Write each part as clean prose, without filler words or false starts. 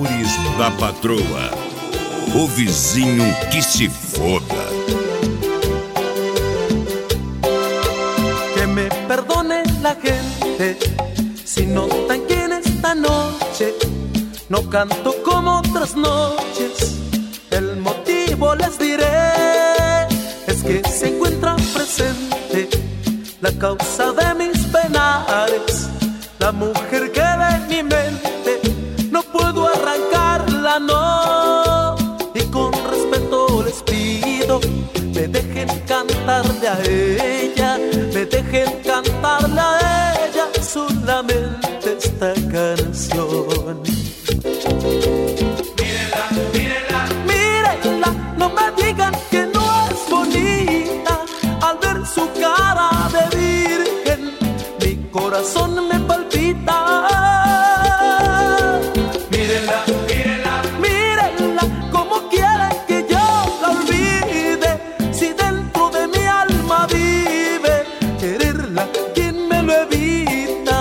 Amores da Patroa. O vizinho que se foda. Que me perdone la gente si notan que en esta noche no canto como otras noches. El motivo les diré, es que se encuentra presente la causa de mis penares, la mujer que de mi mente no puedo arrancarla, no. Y con respeto les pido, me dejen cantarle a ella, me dejen cantarle a ella solamente esta canción. Mírenla, mírenla, mírenla, no me digan que no es bonita. Al ver su cara de virgen, mi corazón me palpita. mírenla, mírenla, mírenla, como quieren que yo la olvide. Si dentro de mi alma vive quererla, ¿quién me lo evita?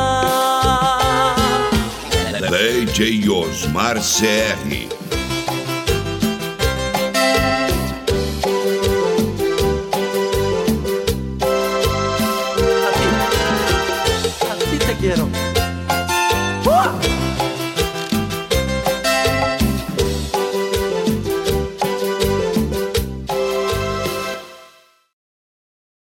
DJ Osmar CR. A ti te quiero.